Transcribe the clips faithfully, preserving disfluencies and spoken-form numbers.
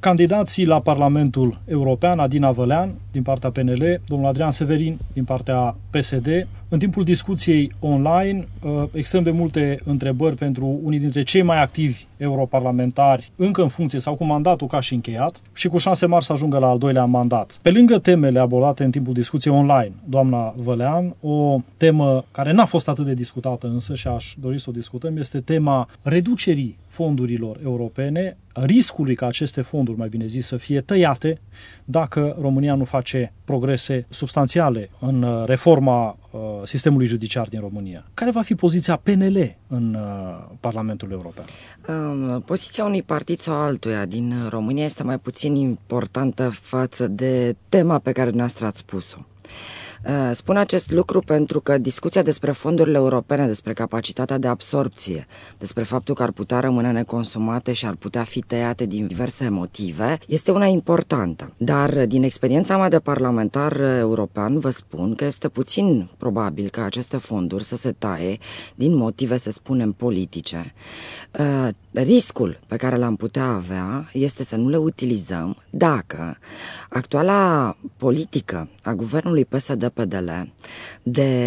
candidații la Parlamentul European, Adina Vălean din partea P N L, domnul Adrian Severin din partea P S D. În timpul discuției online, extrem de multe întrebări pentru unii dintre cei mai activi europarlamentari, încă în funcție sau cu mandatul ca și încheiat și cu șanse mari să ajungă la al doilea mandat. Pe lângă temele abordate în timpul discuției online, doamna Vălean, o temă care n-a fost atât de discutată însă și aș dori să o discutăm este tema reducerii fondurilor europene, riscului ca aceste fonduri, mai bine zis, să fie tăiate dacă România nu face progrese substanțiale în reforma uh, sistemului judiciar din România. Care va fi poziția P N L în uh, Parlamentul European? Um, poziția unui partid sau altuia din România este mai puțin importantă față de tema pe care dumneavoastră ați spus-o. Spun acest lucru pentru că discuția despre fondurile europene, despre capacitatea de absorpție, despre faptul că ar putea rămâne neconsumate și ar putea fi tăiate din diverse motive, este una importantă. Dar din experiența mea de parlamentar european vă spun că este puțin probabil ca aceste fonduri să se taie din motive, să spunem, politice. Riscul pe care l-am putea avea este să nu le utilizăm dacă actuala politică a guvernului P S D P D L de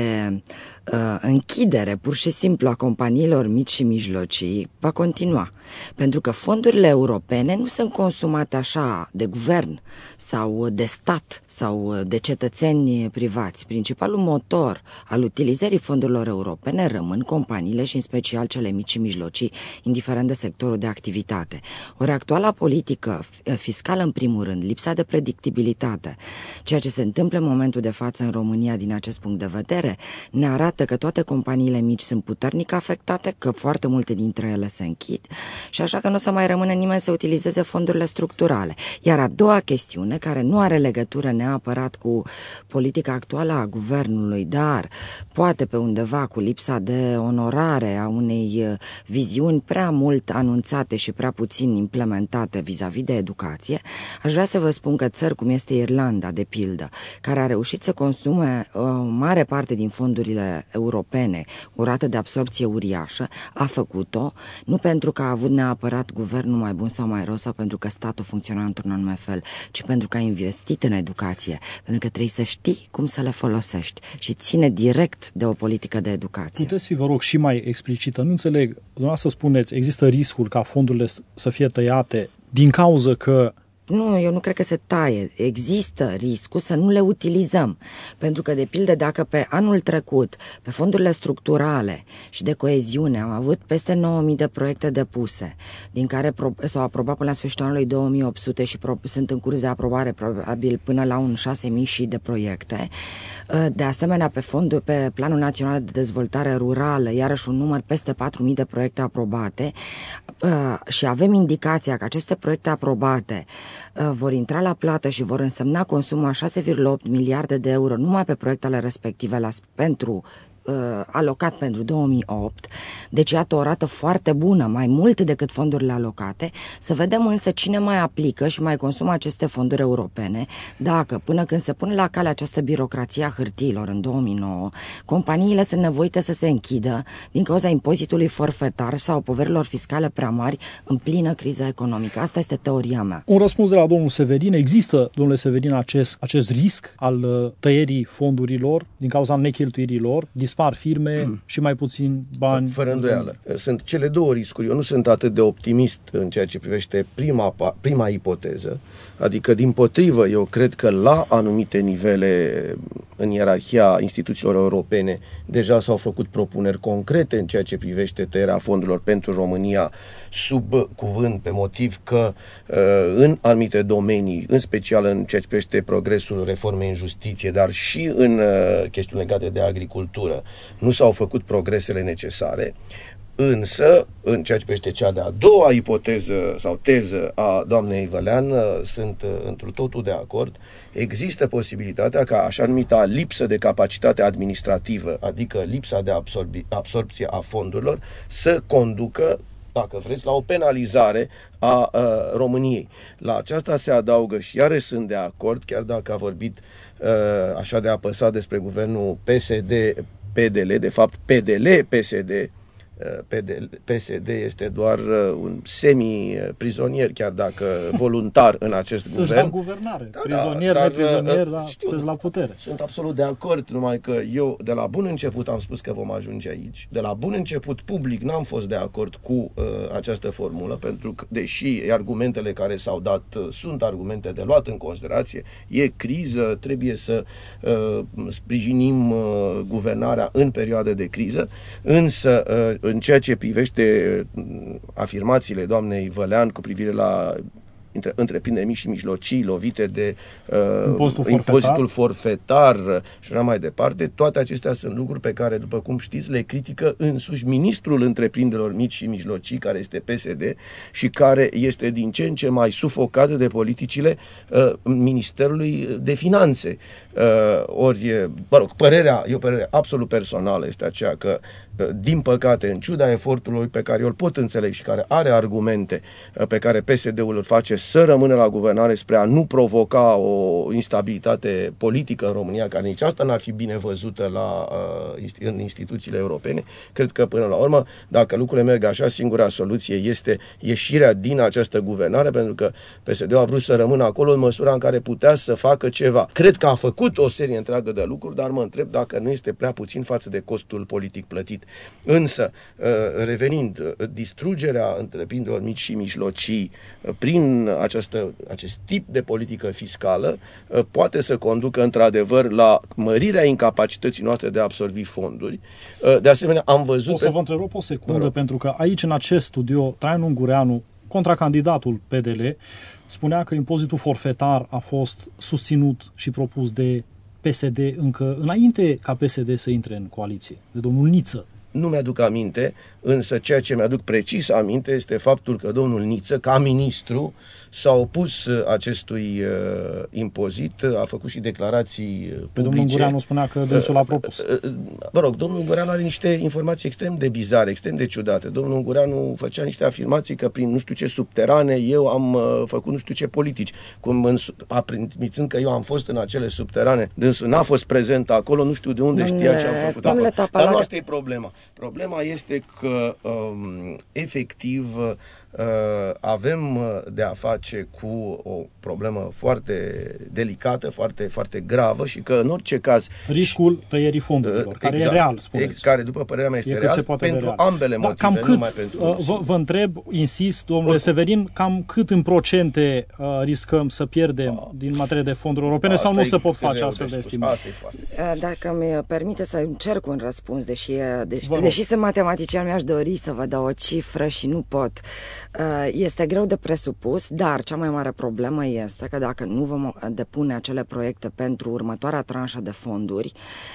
uh, închidere pur și simplu a companiilor mici și mijlocii va continua. Pentru că fondurile europene nu sunt consumate așa de guvern sau de stat sau de cetățeni privați. Principalul motor al utilizării fondurilor europene rămân companiile și în special cele mici și mijlocii, indiferent de sectorul de activitate. Ori actuala politică fiscală, în primul rând, lipsa de predictibilitate, ceea ce se întâmplă în momentul de față în România din acest punct de vedere, ne arată că toate companiile mici sunt puternic afectate, că foarte multe dintre ele se închid și așa că nu o să mai rămână nimeni să utilizeze fondurile structurale. Iar a doua chestiune, care nu are legătură neapărat cu politica actuală a guvernului, dar poate pe undeva cu lipsa de onorare a unei viziuni prea mult anunțate și prea puțin implementate vis-a-vis de educație, aș vrea să vă spun că țări cum este Irlanda, de pildă, care a reușit să consume o mare parte din fondurile europene cu o rată de absorpție uriașă, a făcut-o nu pentru că a avut neapărat guvernul mai bun sau mai rău sau pentru că statul funcționa într-un anume fel, ci pentru că a investit în educație, pentru că trebuie să știi cum să le folosești și ține direct de o politică de educație. Puteți fi, vă rog, și mai explicită? Nu înțeleg, dumneavoastră spuneți, există riscul ca fondurile să fie tăiate din cauza că Nu, eu nu cred că se taie. Există riscul să nu le utilizăm. Pentru că, de pildă, dacă pe anul trecut, pe fondurile structurale și de coeziune, am avut peste nouă mii de proiecte depuse, din care s-au aprobat până la sfârșitul anului două mii opt sute și sunt în curs de aprobare probabil până la un șase mii și de proiecte. De asemenea, pe fondul, pe Planul Național de Dezvoltare Rurală, iarăși un număr peste patru mii de proiecte aprobate și avem indicația că aceste proiecte aprobate vor intra la plată și vor însemna consumul a șase virgulă opt miliarde de euro numai pe proiectele respective la, pentru alocat pentru două mii opt, deci iată o rată foarte bună, mai mult decât fondurile alocate. Să vedem însă cine mai aplică și mai consumă aceste fonduri europene, dacă până când se pune la cale această birocrație a hârtiilor în două mii nouă, companiile sunt nevoite să se închidă din cauza impozitului forfetar sau poverilor fiscale prea mari în plină criză economică. Asta este teoria mea. Un răspuns de la domnul Severin. Există, domnule Severin, acest, acest risc al tăierii fondurilor din cauza necheltuirilor? Dispar firme mm. și mai puțin bani. Fără îndoială. Sunt cele două riscuri. Eu nu sunt atât de optimist în ceea ce privește prima, prima ipoteză. Adică, dimpotrivă, eu cred că la anumite nivele în ierarhia instituțiilor europene deja s-au făcut propuneri concrete în ceea ce privește tăierea fondurilor pentru România sub cuvânt, pe motiv că în anumite domenii, în special în ceea ce privește progresul reformei în justiție, dar și în chestiuni legate de agricultură, nu s-au făcut progresele necesare. Însă, în ceea ce privește cea de-a doua ipoteză sau teză a doamnei Vălean, sunt întru totul de acord. Există posibilitatea ca așa numita lipsă de capacitate administrativă, adică lipsa de absorbi- absorpție a fondurilor, să conducă, dacă vreți, la o penalizare a, a României. La aceasta se adaugă și iarăși sunt de acord, chiar dacă a vorbit a, așa de apăsat despre guvernul P S D P D L, de fapt P D L P S D P S D este doar un semi-prizonier, chiar dacă voluntar în acest sunteți guvern. La guvernare, da, prizonier, dar, neprizonier, dar știu, sunteți la putere. Sunt absolut de acord, numai că eu de la bun început am spus că vom ajunge aici. De la bun început, public, n-am fost de acord cu uh, această formulă, pentru că, deși argumentele care s-au dat uh, sunt argumente de luat în considerație, e criză, trebuie să uh, sprijinim uh, guvernarea în perioade de criză, însă uh, în ceea ce privește uh, afirmațiile doamnei Vălean cu privire la între, întreprinderi mici și mijlocii lovite de uh, impozitul, impozitul forfetar, forfetar și așa mai departe, toate acestea sunt lucruri pe care, după cum știți, le critică însuși ministrul întreprinderilor mici și mijlocii, care este P S D și care este din ce în ce mai sufocat de politicile uh, Ministerului de Finanțe. Uh, ori, mă rog, părerea, e o părere absolut personală, este aceea că, uh, din păcate, în ciuda efortului pe care eu îl pot înțeleg și care are argumente uh, pe care P S D-ul îl face să rămână la guvernare spre a nu provoca o instabilitate politică în România, care nici asta n-ar fi bine văzută la, uh, în instituțiile europene, cred că până la urmă, dacă lucrurile merg așa, singura soluție este ieșirea din această guvernare, pentru că P S D-ul a vrut să rămână acolo în măsura în care putea să facă ceva. Cred că a făcut o serie întreagă de lucruri, dar mă întreb dacă nu este prea puțin față de costul politic plătit. Însă, revenind, distrugerea întreprinderilor mici și mijlocii prin această, acest tip de politică fiscală poate să conducă într-adevăr la mărirea incapacității noastre de a absorbi fonduri. De asemenea, am văzut... O să vă întrerup o secundă, pentru că aici, în acest studio, Traian Ungureanu, contracandidatul P D L, spunea că impozitul forfetar a fost susținut și propus de P S D încă înainte ca P S D să intre în coaliție, de domnul Niță. Nu mi-aduc aminte, însă ceea ce mi-aduc precis aminte este faptul că domnul Niță, ca ministru, s-a opus acestui uh, impozit, a făcut și declarații publice. Pe domnul Ungureanu spunea că dânsul l-a propus. Uh, uh, mă rog, domnul Ungureanu are niște informații extrem de bizare, extrem de ciudate. Domnul Ungureanu făcea niște afirmații că prin nu știu ce subterane eu am uh, făcut nu știu ce politici. Cum în, admițând că eu am fost în acele subterane, dânsul n-a fost prezent acolo, nu știu de unde domnule, știa ce am făcut acolo. Dar nu asta e problema. Problema este că um, efectiv uh, avem de a face cu o problemă foarte delicată, foarte, foarte gravă și că în orice caz... Riscul tăierii fondurilor, uh, care exact, e real, spuneți. Care, după părerea mea, este e real pentru real. ambele motive, cam cât, numai pentru... Uh, vă, vă întreb, insist, domnule Oricum. Severin, cam cât în procente uh, riscăm să pierdem uh, din materie de fonduri europene sau nu se pot face astfel de estimări? Dacă mi permite să încerc un răspuns, deși, deși, deși sunt matematician, mi-aș dori să vă dau o cifră și nu pot. Este greu de presupus, dar cea mai mare problemă este că dacă nu vom depune acele proiecte pentru următoarea tranșă de fonduri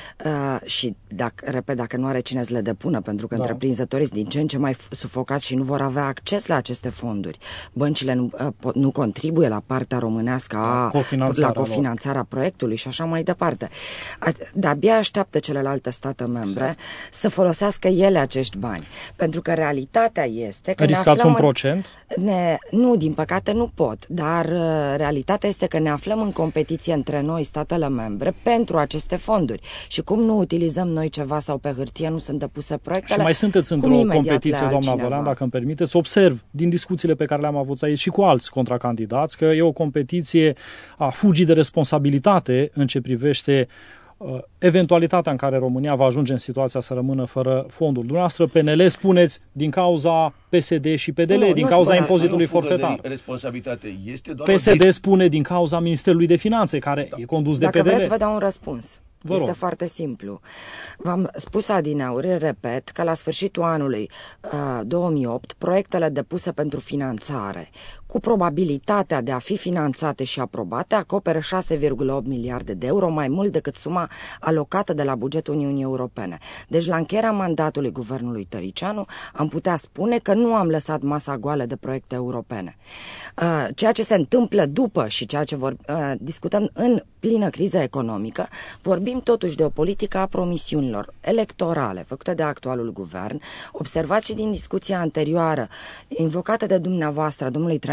și, dacă, repet, dacă nu are cine să le depună, pentru că da. întreprinzătorii sunt din ce în ce mai sufocați și nu vor avea acces la aceste fonduri, băncile nu, nu contribuie la partea românească a, cofinanțarea la cofinanțarea proiectului și așa mai departe. De-abia așteaptă celelalte state membre exact. să folosească ele acești bani, pentru că realitatea este că riscați ne aflăm un procent? Ne, nu, din păcate nu pot, dar uh, realitatea este că ne aflăm în competiție între noi, statele membre, pentru aceste fonduri. Și cum nu utilizăm noi ceva sau pe hârtie nu sunt depuse proiectele? Și mai sunteți într-o competiție, doamna Vălean, dacă îmi permiteți, observ din discuțiile pe care le-am avut aici și cu alți contracandidați că e o competiție a fugii de responsabilitate în ce privește eventualitatea în care România va ajunge în situația să rămână fără fonduri. Dumneavoastră, P N L, spuneți din cauza P S D și P D L, nu, din nu cauza impozitului forfetar. Responsabilitate este doar P S D spune din cauza Ministerului de Finanțe, care da. e condus de Dacă P D L. Dacă vreți, vă dau un răspuns. Vă este rog. foarte simplu. V-am spus adineauri, repet, că la sfârșitul anului uh, două mii opt, proiectele depuse pentru finanțare, cu probabilitatea de a fi finanțate și aprobate, acoperă șase virgulă opt miliarde de euro, mai mult decât suma alocată de la bugetul Uniunii Europene. Deci, la încheierea mandatului guvernului Tăricianu, am putea spune că nu am lăsat masa goală de proiecte europene. Uh, ceea ce se întâmplă după și ceea ce vor, uh, discutăm în plină criză economică, vorbim totuși de o politică a promisiunilor electorale făcute de actualul guvern. Observați și din discuția anterioară, invocată de dumneavoastră, domnului Traian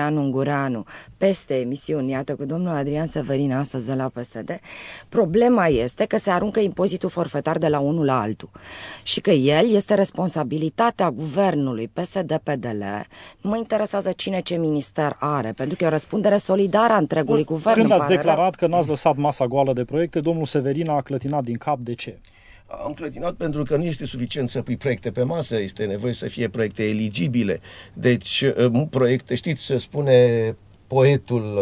Adrian Ungureanu peste emisiuni, iată, cu domnul Adrian Severin astăzi de la P S D, problema este că se aruncă impozitul forfetar de la unul la altul și că el este responsabilitatea guvernului P S D P D L. Nu mă interesează cine ce minister are, pentru că e o răspundere solidară a întregului Bun, guvern. Când ați declarat că n-ați lăsat masa goală de proiecte, domnul Severin a clătinat din cap. De ce? Am clătinat pentru că nu este suficient să pui proiecte pe masă, este nevoie să fie proiecte eligibile. Deci, proiecte, știți, se spune poetul,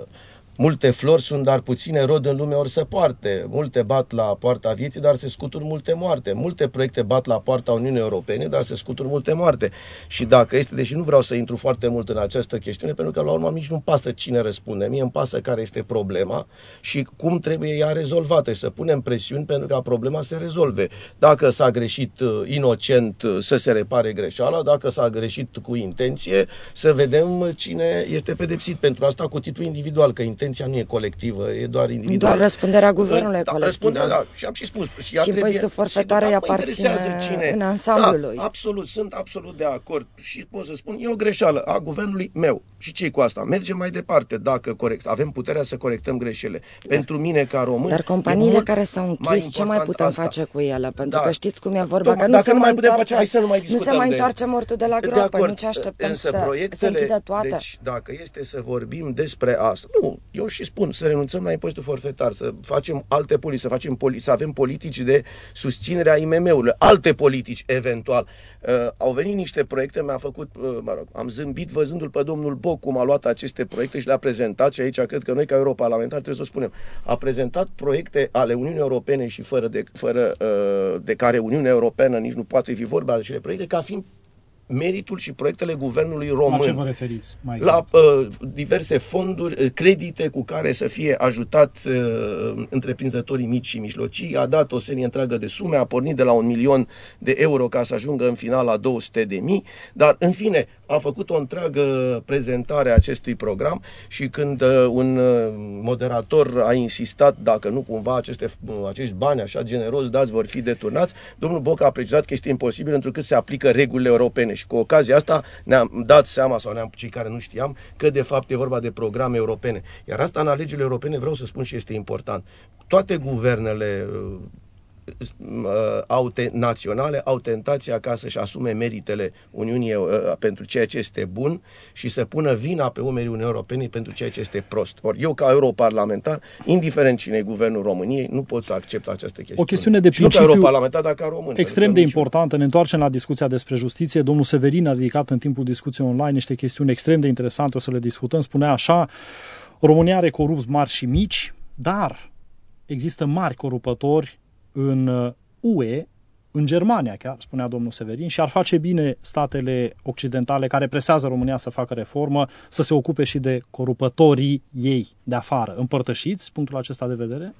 multe flori sunt, dar puține rod în lume ori să poarte. Multe bat la poarta vieții, dar se scutur multe moarte. Multe proiecte bat la poarta Uniunii Europene, dar se scutur multe moarte. Și dacă este, deși nu vreau să intru foarte mult în această chestiune, pentru că la urmă nici nu pasă cine răspunde. Mie îmi pasă care este problema și cum trebuie ea rezolvată și să punem presiuni pentru ca problema să se rezolve. Dacă s-a greșit inocent, să se repare greșeala, dacă s-a greșit cu intenție, să vedem cine este pedepsit. Pentru asta cu titlu individual, că intenția nu e colectivă, e doar individual. Doar răspunderea guvernului da, colectivă. Răspunderea, da, și am și spus. Și, și impozitul forfetar îi aparține în ansamblul lui. Da, absolut, sunt absolut de acord. Și pot să spun, e o greșeală a guvernului meu. Și ce-i cu asta? Mergem mai departe, dacă corect. Avem puterea să corectăm greșelile. Dar, pentru mine, ca român... Dar companiile care s-au închis, ce mai putem asta. face cu ele? Pentru da. că știți cum e vorba, Tocmai, că nu se mai putem întoarce, face, hai să nu mai discutăm nu se mai de întoarce mortul de la groapă, nu ce așteptăm însă să se închidă toate. Deci, dacă este să vorbim despre asta, nu, eu și spun, să renunțăm la impozitul forfetar, să facem alte politici, să, facem poli- să avem politici de susținere a I M M-urilor, alte politici, eventual. Uh, au venit niște proiecte, mi-a făcut, uh, mă rog, am zâmbit văzându-l pe domnul Boc cum a luat aceste proiecte și le-a prezentat și aici cred că noi ca europarlamentari trebuie să o spunem. A prezentat proiecte ale Uniunii Europene și fără de, fără, uh, de care Uniunea Europeană nici nu poate fi vorba de acele proiecte, ca fiind meritul și proiectele guvernului român. La ce vă referiți? Mai la uh, diverse fonduri, uh, credite cu care să fie ajutați uh, întreprinzătorii mici și mijlocii. A dat o serie întreagă de sume, a pornit de la un milion de euro ca să ajungă în final la două sute de mii, dar în fine a făcut o întreagă prezentare a acestui program și când uh, un uh, moderator a insistat dacă nu cumva aceste, uh, acești bani așa generos dați vor fi deturnați, domnul Boc a precizat că este imposibil întrucât se aplică regulile europene. Și cu ocazia asta ne-am dat seama, sau ne-am, cei care nu știam, că de fapt e vorba de programe europene. Iar asta în alegerile europene, vreau să spun și este important. Toate guvernele au te, naționale au tentația ca să-și asume meritele Uniunii uh, pentru ceea ce este bun și să pună vina pe umerii Uniunii Europene pentru ceea ce este prost. Ori eu, ca europarlamentar, indiferent cine e guvernul României, nu pot să accept această chestiune. O chestiune de principiu și nu ca europarlamentar, dar ca român. Extrem de importantă. Ne întoarcem la discuția despre justiție. Domnul Severin a ridicat în timpul discuției online niște chestiuni extrem de interesante, o să le discutăm. Spunea așa: România are corupți mari și mici, dar există mari corupători în U E, în Germania chiar, spunea domnul Severin, și ar face bine statele occidentale care presează România să facă reformă, să se ocupe și de corupătorii ei de afară. Împărtășiți punctul acesta de vedere?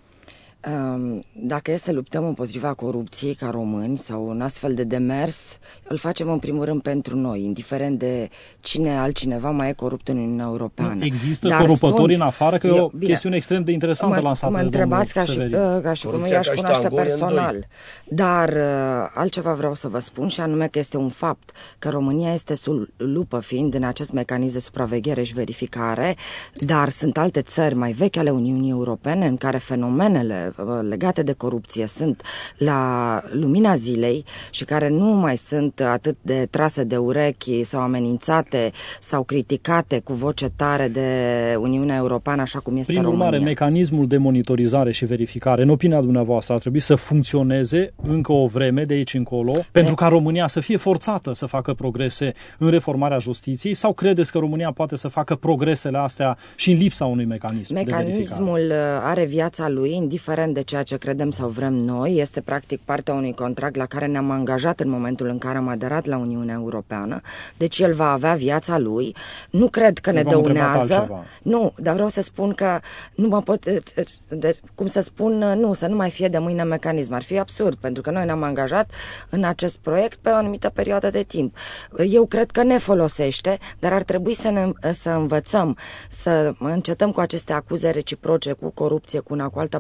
Dacă e să luptăm împotriva corupției ca români sau un astfel de demers, îl facem în primul rând pentru noi, indiferent de cine altcineva mai e corupt în Uniunea Europeană. Există Dar corupători sunt, în afară, că e o bine, chestiune extrem de interesantă mă, lansată mă de întrebați ca și, ca și cum i-aș cunoaște personal. Dar altceva vreau să vă spun și anume că este un fapt că România este sub lupă fiind în acest mecanism de supraveghere și verificare, dar sunt alte țări mai vechi ale Uniunii Europene în care fenomenele legate de corupție sunt la lumina zilei și care nu mai sunt atât de trase de urechi sau amenințate sau criticate cu voce tare de Uniunea Europeană așa cum este Prin România. urmare, mecanismul de monitorizare și verificare, în opinia dumneavoastră, ar trebui să funcționeze încă o vreme de aici încolo, de... pentru ca România să fie forțată să facă progrese în reformarea justiției, sau credeți că România poate să facă progresele astea și în lipsa unui mecanism Mecanismul de verificare? Are viața lui, indiferent de ceea ce credem sau vrem noi, este practic partea unui contract la care ne-am angajat în momentul în care am aderat la Uniunea Europeană, deci el va avea viața lui. Nu cred că ne dăunează. Nu, dar vreau să spun că nu mă pot, de, cum să spun, nu, să nu mai fie de mâine mecanism. Ar fi absurd, pentru că noi ne-am angajat în acest proiect pe o anumită perioadă de timp. Eu cred că ne folosește, dar ar trebui să, ne, să învățăm, să încetăm cu aceste acuze reciproce, cu corupție, cu una cu alta, pentru că nu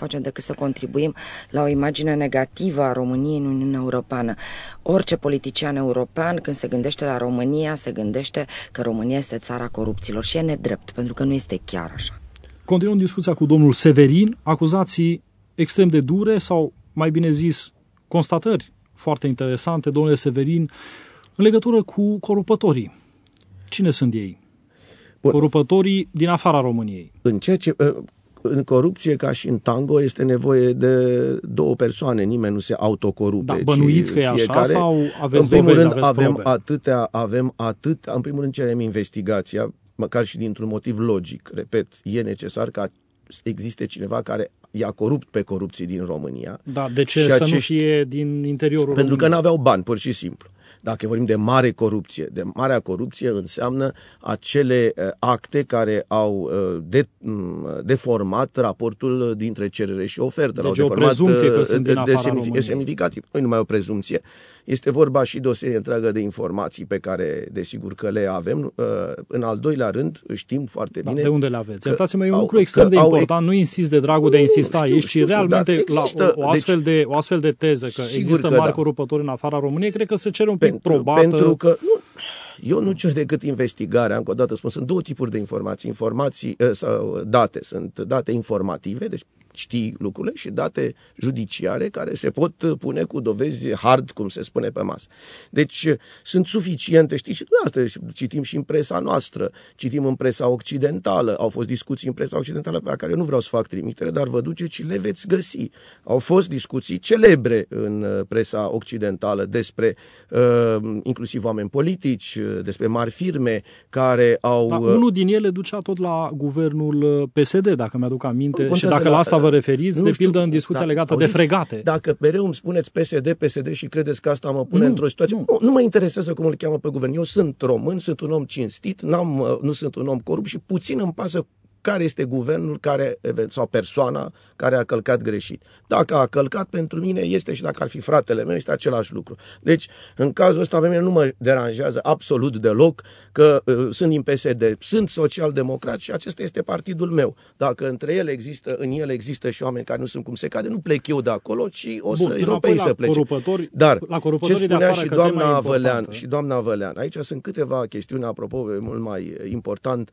facem decât să contribuim la o imagine negativă a României în Uniunea Europeană. Orice politician european, când se gândește la România, se gândește că România este țara corupților și e nedrept, pentru că nu este chiar așa. Continuăm discuția cu domnul Severin. Acuzații extrem de dure sau, mai bine zis, constatări foarte interesante, domnule Severin, în legătură cu corupătorii. Cine sunt ei? Bun. Corupătorii din afara României. În ceea ce... În corupție, ca și în tango, este nevoie de două persoane, nimeni nu se autocorupe. Da, bănuiți că e așa sau aveți în primul dovezi, rând, aveți avem probe? atâtea, avem atât, în primul rând cerem investigația, măcar și dintr-un motiv logic. Repet, e necesar ca existe cineva care i-a corupt pe corupții din România. Da, de ce și să acești... nu fie din interiorul Pentru României? că n-aveau bani, pur și simplu. Dacă vorbim de mare corupție, de marea corupție înseamnă acele uh, acte care au uh, de, um, deformat raportul dintre cerere și ofertă. Deci au o deformat, prezumție că uh, sunt din de, afara de României. semnificativ. Nu numai o prezumție. Este vorba și de o serie întreagă de informații pe care, desigur, că le avem. Uh, în al doilea rând, știm foarte Da, bine... de unde le aveți? Iertați-mă, e un au, lucru extrem de au, important. Nu insist de dragul de a insista știu, aici, știu, ci realmente există, la o, o, astfel deci, de, o astfel de teză că există că mari da. corupători în afara României, cred că se cere un pic pentru, probată. Pentru că... Nu, eu nu cer decât investigarea, încă o dată spun, sunt două tipuri de informații, informații sau date, sunt date informative, deci știi lucrurile, și date judiciare care se pot pune cu dovezi hard, cum se spune pe masă. Deci sunt suficiente, știți, citim și în presa noastră, citim în presa occidentală, au fost discuții în presa occidentală pe care eu nu vreau să fac trimitere, dar vă duceți și le veți găsi. Au fost discuții celebre în presa occidentală despre uh, inclusiv oameni politici, despre mari firme care au... Da, unul din ele ducea tot la guvernul P S D, dacă mi-aduc aminte, și dacă la asta vă referiți, nu de știu, pildă în discuția da, legată auziți, de fregate. Dacă mereu îmi spuneți P S D, P S D și credeți că asta mă pune nu, într-o situație... Nu. Nu, nu mă interesează cum îl cheamă pe guvern. Eu sunt român, sunt un om cinstit, n-am, nu sunt un om corupt și puțin îmi pasă care este guvernul care, sau persoana care a călcat greșit. Dacă a călcat, pentru mine este, și dacă ar fi fratele meu, este același lucru. Deci, în cazul ăsta, pe mine nu mă deranjează absolut deloc că uh, sunt din P S D, sunt social-democrat și acesta este partidul meu. Dacă între ele există, în ele există și oameni care nu sunt cum se cade, nu plec eu de acolo, ci o să europei să plece. Dar la ce spunea și doamna Avălean, și doamna Avălean, aici sunt câteva chestiuni, apropo, mult mai important,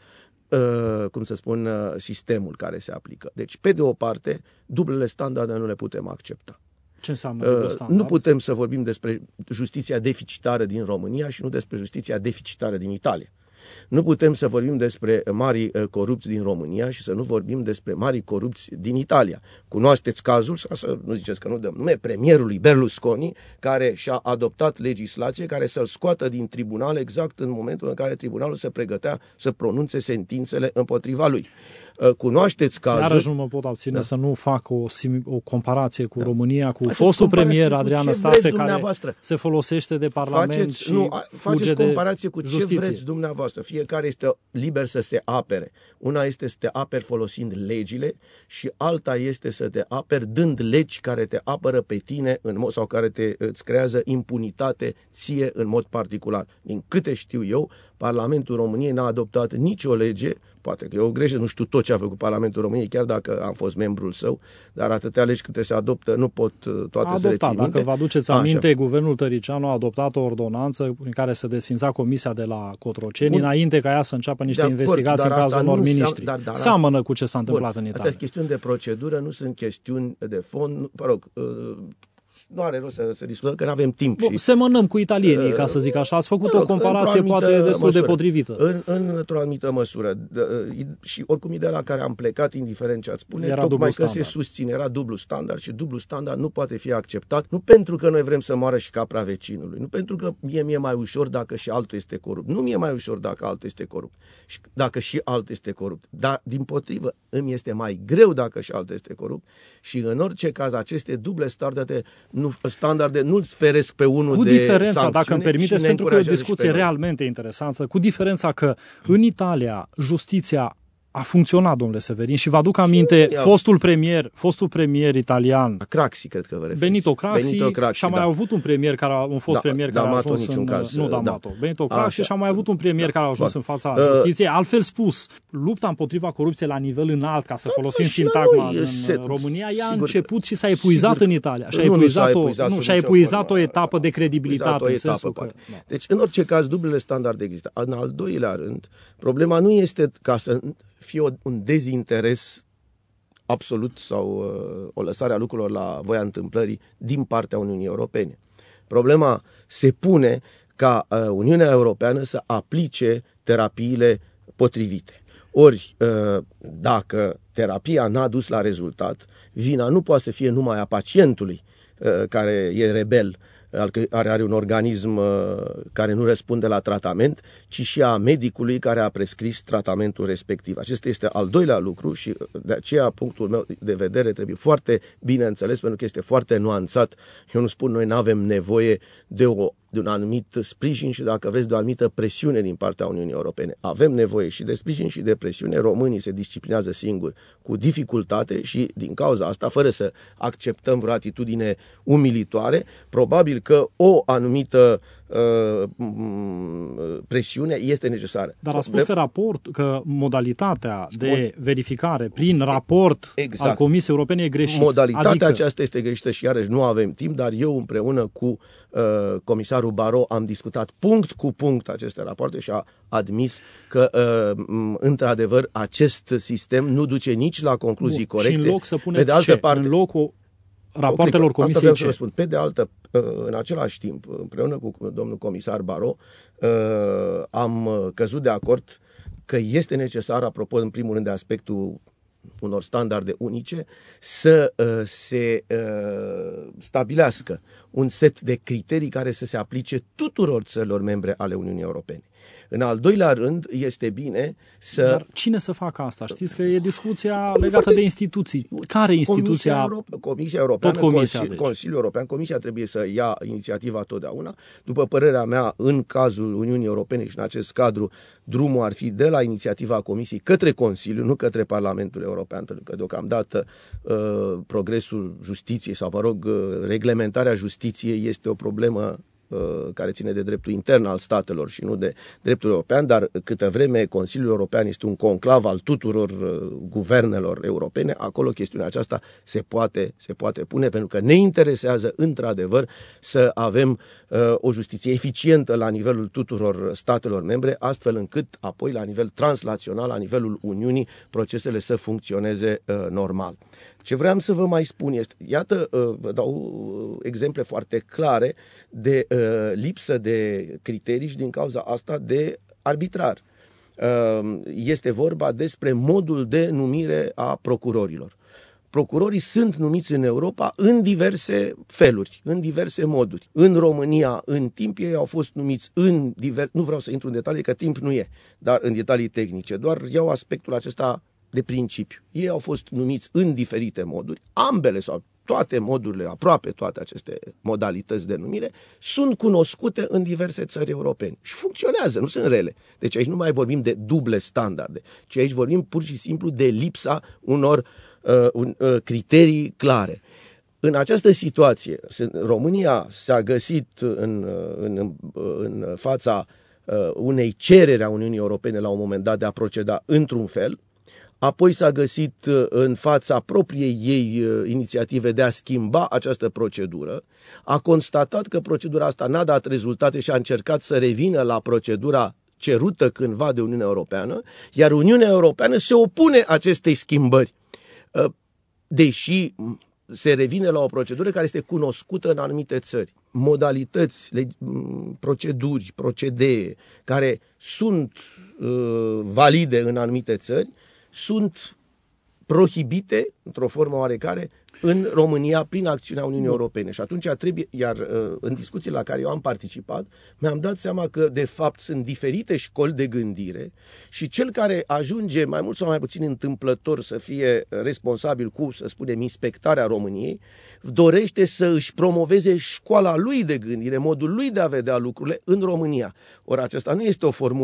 Uh, cum să spun, uh, sistemul care se aplică. Deci, pe de o parte, dublele standarde nu le putem accepta. Ce înseamnă dublul uh, standard? Nu putem să vorbim despre justiția deficitară din România și nu despre justiția deficitară din Italia. Nu putem să vorbim despre mari corupți din România și să nu vorbim despre mari corupți din Italia. Cunoașteți cazul, să nu ziceți că nu dăm nume, premierului Berlusconi, care și-a adoptat legislație care să-l scoată din tribunal exact în momentul în care tribunalul se pregătea să pronunțe sentințele împotriva lui. Cunoașteți cazul... Iarăși nu mă pot abține da. să nu fac o, o comparație cu da. România, cu faceți fostul premier Adrian Năstase, care se folosește de Parlament faceți, și nu, fuge faceți comparație cu justiție. Ce vreți dumneavoastră. Fiecare este liber să se apere. Una este să te aperi folosind legile și alta este să te aperi dând legi care te apără pe tine în mod, sau care te, îți creează impunitate ție în mod particular. Din câte știu eu, Parlamentul României n-a adoptat nicio lege, poate că e o greșeală, nu știu tot ce a făcut Parlamentul României, chiar dacă am fost membrul său, dar atâtea legi câte se adoptă, nu pot toate a să le țin minte. Dacă vă aduceți aminte, Așa. Guvernul Tăricianu a adoptat o ordonanță prin care se desfința comisia de la Cotroceni, Bun. înainte ca ea să înceapă niște acord, investigații în cazul unor miniștri. Dar, dar Seamănă asta... cu ce s-a întâmplat Bun. în Italia. Astea sunt chestiuni de procedură, nu sunt chestiuni de fond, mă rog... Uh, nu are rost să se discutăm, că nu avem timp. Bun, și... Semănăm cu italienii, ca să zic așa. Ați făcut o comparație poate destul măsură, de potrivită. În, în, într-o anumită măsură. Și oricum ideea la care am plecat, indiferent ce ați spune, era tocmai că standard. Se susține, era dublu standard și dublu standard nu poate fi acceptat, nu pentru că noi vrem să moară și capra vecinului, nu pentru că mie mi-e mai ușor dacă și altul este corupt. Nu mi-e mai ușor dacă altul este corupt. Și dacă și altul este corupt. Dar, dimpotrivă, îmi este mai greu dacă și altul este corupt și în orice caz aceste duble standarde nu, standarde nu-ți feresc pe unul cu de diferența, dacă îmi permiteți, pentru că e o discuție realmente interesantă, cu diferența că în Italia justiția A funcționat, domnule Severin, și vă aduc aminte, fostul premier, fostul premier italian, Craxi, cred că vă referiți. Benito Craxi, Benito Craxi și a mai da. avut un premier care a, un fost da, premier care D'Amato, a ajuns în caz, nu D'Amato, da. Benito Craxi, și a mai avut un premier da. care a ajuns da. în fața uh, justiției. Altfel spus, lupta împotriva corupției la nivel înalt, ca să da, folosim sintagma în se, România, ea a început și s-a epuizat sigur, în Italia. Și a epuizat, nu, o, nu, și-a epuizat o etapă de credibilitate. În sensul că, da. Deci, în orice caz, dublele standarde există. În al doilea rând, problema nu este ca să fie un dezinteres absolut sau uh, o lăsare a lucrurilor la voia întâmplării din partea Uniunii Europene. Problema se pune ca uh, Uniunea Europeană să aplice terapiile potrivite. Ori, uh, dacă terapia n-a dus la rezultat, vina nu poate să fie numai a pacientului uh, care e rebel, care are un organism care nu răspunde la tratament, ci și a medicului care a prescris tratamentul respectiv. Acesta este al doilea lucru și de aceea punctul meu de vedere trebuie foarte bine înțeles, pentru că este foarte nuanțat. Eu nu spun noi nu avem nevoie de, o, de un anumit sprijin și, dacă vreți, de o anumită presiune din partea Uniunii Europene. Avem nevoie și de sprijin și de presiune. Românii se disciplinează singuri cu dificultate și din cauza asta, fără să acceptăm vreo atitudine umilitoare, probabil că o anumită uh, presiune este necesară. Dar a spus că raport, că modalitatea de verificare prin raport exact. al Comisiei Europene e greșit. Modalitatea adică... aceasta este greșită și iarăși nu avem timp, dar eu împreună cu uh, comisarul Barrot am discutat punct cu punct aceste rapoarte și a admis că uh, într-adevăr acest sistem nu duce nici la concluzii Bun. corecte. Și în loc să puneți de altă ce? Parte, în locul rapoartelor Comisiei ce? Spun. Pe de altă, în același timp, împreună cu domnul comisar Barrot, am căzut de acord că este necesar, apropo, în primul rând de aspectul unor standarde unice, să se stabilească un set de criterii care să se aplice tuturor țărilor membre ale Uniunii Europene. În al doilea rând, este bine să... Dar cine să facă asta? Știți că e discuția legată de instituții. Care instituția? Comisia, Euro... Comisia Europeană, Tot Comisia, Consili... deci. Consiliul European. Comisia trebuie să ia inițiativa totdeauna. După părerea mea, în cazul Uniunii Europene și în acest cadru, drumul ar fi de la inițiativa Comisiei către Consiliu, nu către Parlamentul European, pentru că deocamdată uh, progresul justiției sau, mă rog, uh, reglementarea justiției este o problemă care ține de dreptul intern al statelor și nu de dreptul european, dar câtă vreme Consiliul European este un conclav al tuturor guvernelor europene, acolo chestiunea aceasta se poate, se poate pune, pentru că ne interesează într-adevăr să avem uh, o justiție eficientă la nivelul tuturor statelor membre, astfel încât apoi la nivel transnațional, la nivelul Uniunii, procesele să funcționeze uh, normal. Ce vreau să vă mai spun este, iată, vă dau exemple foarte clare de uh, lipsă de criterii și din cauza asta de arbitrar. Uh, este vorba despre modul de numire a procurorilor. Procurorii sunt numiți în Europa în diverse feluri, în diverse moduri. În România, în timp, ei au fost numiți în diverse... Nu vreau să intru în detalii, că timp nu e, dar în detalii tehnice. Doar iau aspectul acesta de principiu. Ei au fost numiți în diferite moduri, ambele sau toate modurile, aproape toate aceste modalități de numire, sunt cunoscute în diverse țări europene și funcționează, nu sunt rele. Deci aici nu mai vorbim de duble standarde, ci aici vorbim pur și simplu de lipsa unor uh, un, uh, criterii clare. În această situație, România s-a găsit în, în, în fața uh, unei cereri a Uniunii Europene la un moment dat de a proceda într-un fel, apoi s-a găsit în fața propriei ei inițiative de a schimba această procedură, a constatat că procedura asta n-a dat rezultate și a încercat să revină la procedura cerută cândva de Uniunea Europeană, iar Uniunea Europeană se opune acestei schimbări, deși se revine la o procedură care este cunoscută în anumite țări. Modalități, proceduri, procedee care sunt valide în anumite țări, sunt prohibite, într-o formă oarecare, în România prin acțiunea Uniunii Europene. Și atunci trebuie, iar în discuțiile la care eu am participat, mi-am dat seama că de fapt sunt diferite școli de gândire și cel care ajunge mai mult sau mai puțin întâmplător să fie responsabil cu, să spunem, inspectarea României, dorește să își promoveze școala lui de gândire, modul lui de a vedea lucrurile în România. Ori aceasta nu este o formulă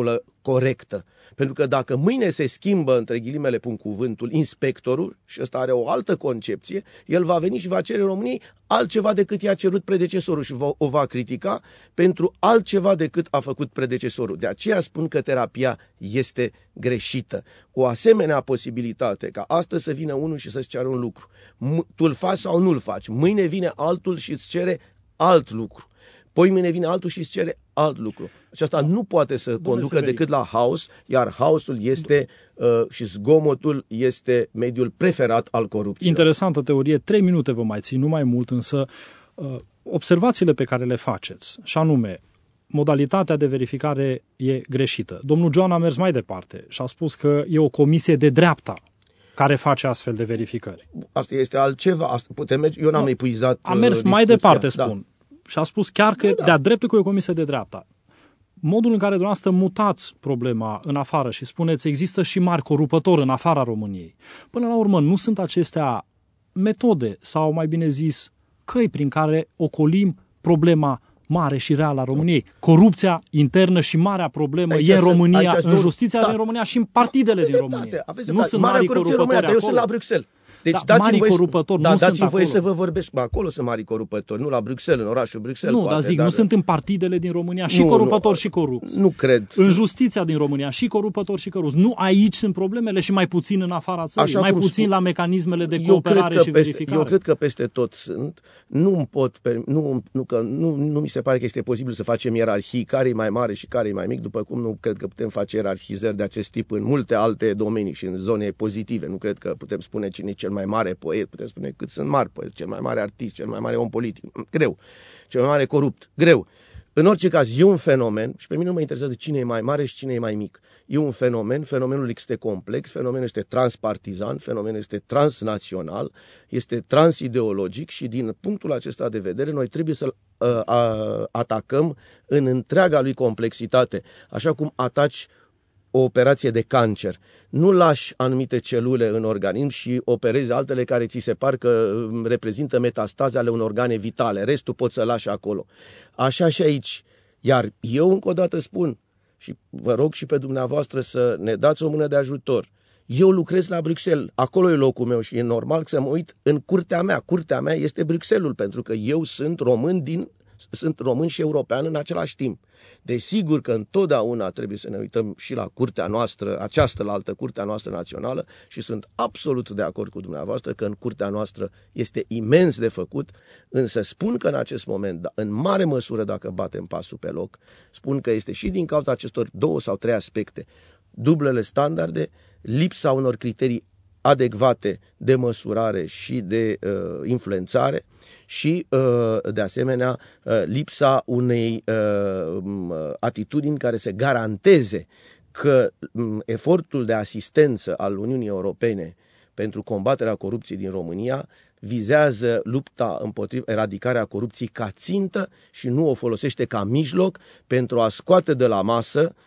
corectă. Pentru că dacă mâine se schimbă, între ghilimele pun cuvântul, inspectorul, și ăsta are o altă concepție, el va veni și va cere României altceva decât i-a cerut predecesorul și o va critica pentru altceva decât a făcut predecesorul. De aceea spun că terapia este greșită. O asemenea posibilitate ca astăzi să vină unul și să-ți ceară un lucru. Tu îl faci sau nu-l faci. Mâine vine altul și îți cere alt lucru. Poi mâine vine altul și îți cere alt lucru. Aceasta nu poate să Domnule conducă Severin. decât la haos, iar haosul este uh, și zgomotul este mediul preferat al corupției. Interesantă teorie, trei minute vă mai țin, nu mai mult, însă uh, observațiile pe care le faceți, și anume, modalitatea de verificare e greșită. Domnul Joan a mers mai departe și a spus că e o comisie de dreapta care face astfel de verificări. Asta este altceva, asta putem merge, eu n-am no, epuizat A mers discuția. mai departe, spun. Da. Și a spus chiar că da, da. de-a dreptul că e o comisie de dreapta. Modul în care dumneavoastră mutați problema în afară și spuneți există și mari corupători în afara României. Până la urmă, nu sunt acestea metode sau, mai bine zis, căi prin care ocolim problema mare și reală a României. Corupția internă și marea problemă aici e în România, în justiția da. din România și în partidele din România. Nu sunt mari corupători acolo. Eu sunt la Bruxelles. Deci da, dați-mi voie, corupători da, nu dați-mi sunt voie acolo. să vă vorbesc. Bă, acolo sunt mari corupători, nu la Bruxelles, în orașul Bruxelles. Nu, poate, dar zic, dar... nu sunt în partidele din România și nu, corupători nu, și corupți. Nu cred. În justiția din România și corupători și corupți. Nu aici sunt problemele și mai puțin în afara țării. Așa mai puțin spun, la mecanismele de cooperare și peste, verificare. Eu cred că peste tot sunt. Nu pot, nu, nu, că, nu, nu mi se pare că este posibil să facem ierarhii, care e mai mare și care e mai mic, după cum nu cred că putem face ierarhizări de acest tip în multe alte domenii și în zone pozitive. Nu cred că putem spune cine e cel mai mare poet, putem spune cât sunt mari poet, cel mai mare artist, cel mai mare om politic. Greu. Cel mai mare corupt. Greu. În orice caz, e un fenomen și pe mine nu mă interesează cine e mai mare și cine e mai mic. E un fenomen, fenomenul este complex, fenomenul este transpartizan, fenomenul este transnațional, este transideologic și din punctul acesta de vedere noi trebuie să-l uh, uh, atacăm în întreaga lui complexitate, așa cum ataci o operație de cancer. Nu lași anumite celule în organism și operezi altele care ți se par că reprezintă metastaze ale unor organe vitale. Restul poți să lași acolo. Așa și aici. Iar eu încă o dată spun și vă rog și pe dumneavoastră să ne dați o mână de ajutor. Eu lucrez la Bruxelles, acolo e locul meu și e normal să mă uit în curtea mea. Curtea mea este Bruxelles-ul, pentru că eu sunt român din sunt român și european în același timp. Desigur că întotdeauna trebuie să ne uităm și la curtea noastră, această la altă curtea noastră națională și sunt absolut de acord cu dumneavoastră că în curtea noastră este imens de făcut, însă spun că în acest moment, în mare măsură dacă batem pasul pe loc, spun că este și din cauza acestor două sau trei aspecte, dublele standarde, lipsa unor criterii adecvate de măsurare și de uh, influențare și, uh, de asemenea, uh, lipsa unei uh, atitudini care să garanteze că um, efortul de asistență al Uniunii Europene pentru combaterea corupției din România vizează lupta împotriva eradicarea corupției ca țintă și nu o folosește ca mijloc pentru a scoate de la masă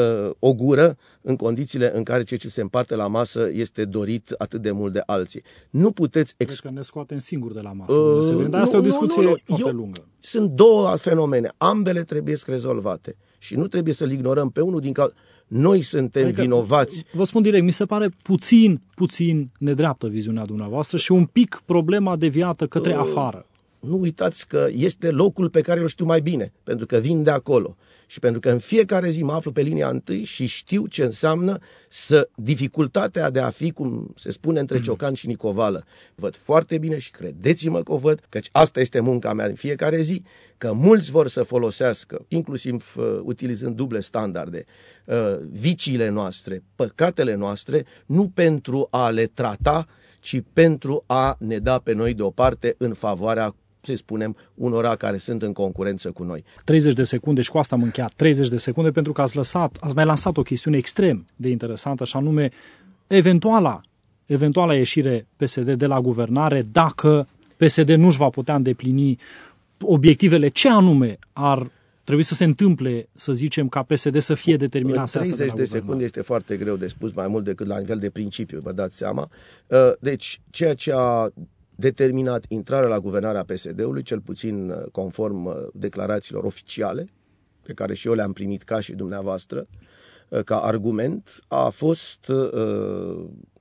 o gură în condițiile în care ceea ce se împarte la masă este dorit atât de mult de alții. Nu puteți... Ex... Cred că ne scoatem singuri de la masă, uh, dar asta e o discuție nu, nu, nu. foarte Eu, lungă. Sunt două fenomene. Ambele trebuie rezolvate și nu trebuie să-l ignorăm pe unul din cauza... Noi suntem adică, vinovați. Vă spun direct, mi se pare puțin, puțin nedreaptă viziunea dumneavoastră și un pic problema deviată către uh, afară. Nu uitați că este locul pe care îl știu mai bine, pentru că vin de acolo. Și pentru că în fiecare zi mă aflu pe linia întâi și știu ce înseamnă să dificultatea de a fi, cum se spune, între Ciocan și Nicovală. Văd foarte bine și credeți-mă că o văd, căci asta este munca mea în fiecare zi, că mulți vor să folosească, inclusiv uh, utilizând duble standarde, uh, viciile noastre, păcatele noastre, nu pentru a le trata, ci pentru a ne da pe noi deoparte în favoarea, să spunem, unora care sunt în concurență cu noi. treizeci de secunde și cu asta am încheiat. treizeci de secunde pentru că ați lăsat, ați mai lansat o chestiune extrem de interesantă și anume eventuala, eventuala ieșire P S D de la guvernare dacă P S D nu își va putea îndeplini obiectivele. Ce anume ar trebui să se întâmple, să zicem, ca P S D să fie determinat să iasă de la treizeci de secunde este foarte greu de spus, mai mult decât la nivel de principiu, vă dați seama. Deci, ceea ce a determinat intrarea la guvernarea P S D-ului, cel puțin conform declarațiilor oficiale, pe care și eu le-am primit ca și dumneavoastră, ca argument a fost uh,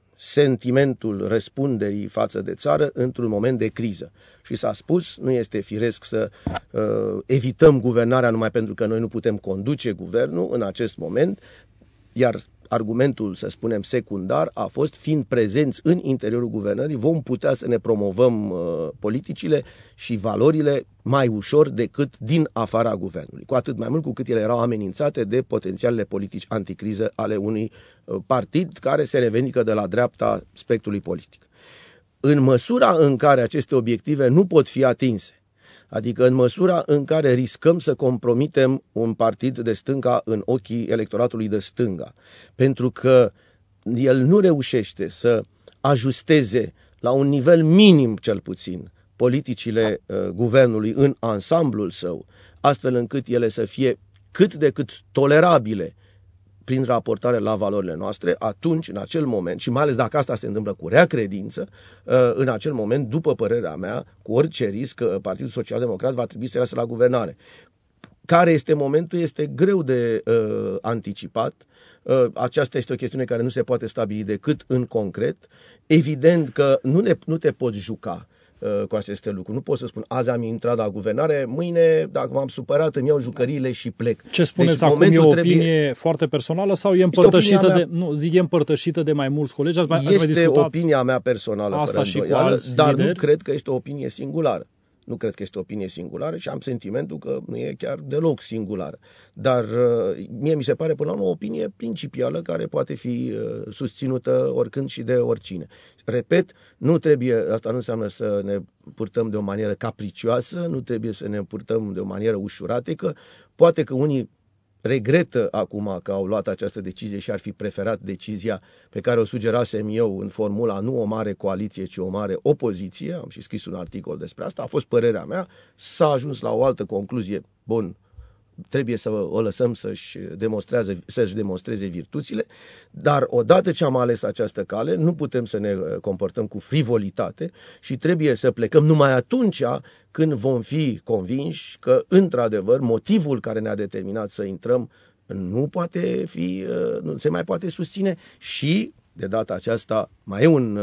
sentimentul răspunderii față de țară într-un moment de criză. Și s-a spus, nu este firesc să uh, evităm guvernarea numai pentru că noi nu putem conduce guvernul în acest moment, iar argumentul, să spunem, secundar a fost, fiind prezenți în interiorul guvernării, vom putea să ne promovăm uh, politicile și valorile mai ușor decât din afara guvernului. Cu atât mai mult cu cât ele erau amenințate de potențialele politici anticriză ale unui uh, partid care se revendică de la dreapta spectrului politic. În măsura în care aceste obiective nu pot fi atinse, adică în măsura în care riscăm să compromitem un partid de stânga în ochii electoratului de stânga, pentru că el nu reușește să ajusteze la un nivel minim cel puțin politicile uh, guvernului în ansamblul său, astfel încât ele să fie cât de cât tolerabile prin raportare la valorile noastre, atunci, în acel moment, și mai ales dacă asta se întâmplă cu rea credință, în acel moment, după părerea mea, cu orice risc, Partidul Social Democrat va trebui să iasă la guvernare. Care este momentul este greu de uh, anticipat. Uh, aceasta este o chestiune care nu se poate stabili decât în concret. Evident că nu, ne, nu te poți juca cu aceste lucruri. Nu pot să spun, azi am intrat la guvernare, mâine, dacă m-am supărat, îmi iau jucăriile și plec. Ce spuneți deci, acum e o opinie trebuie... foarte personală sau e împărtășită de, nu, zic, e împărtășită de mai mulți colegi? Ați mai, este ați mai discutat opinia mea personală, asta fără și îndoială, cu alți dar lideri? Nu cred că este o opinie singulară. Nu cred că este o opinie singulară și am sentimentul că nu e chiar deloc singulară. Dar mie mi se pare până la urmă o opinie principială care poate fi susținută oricând și de oricine. Repet, nu trebuie, asta nu înseamnă să ne purtăm de o manieră capricioasă, nu trebuie să ne purtăm de o manieră ușuratică. Poate că unii regretă acum că au luat această decizie și ar fi preferat decizia pe care o sugerasem eu în formula nu o mare coaliție, ci o mare opoziție. Am și scris un articol despre asta, a fost părerea mea, s-a ajuns la o altă concluzie. Bun, trebuie să o lăsăm să-și demonstreze, să-și demonstreze virtuțile, dar odată ce am ales această cale, nu putem să ne comportăm cu frivolitate și trebuie să plecăm numai atunci când vom fi convinși că, într-adevăr, motivul care ne-a determinat să intrăm nu poate fi, nu se mai poate susține și, de data aceasta, mai e un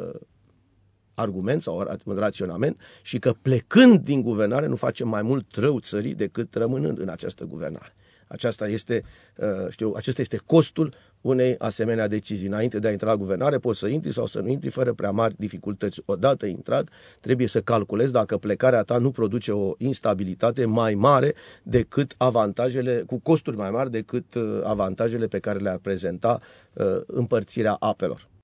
argument sau un raționament și că plecând din guvernare nu facem mai mult rău țării decât rămânând în această guvernare. Aceasta este, știu, acesta este costul unei asemenea decizii. Înainte de a intra la guvernare poți să intri sau să nu intri fără prea mari dificultăți. Odată intrat, trebuie să calculezi dacă plecarea ta nu produce o instabilitate mai mare decât avantajele, cu costuri mai mari decât avantajele pe care le-ar prezenta împărțirea apelor.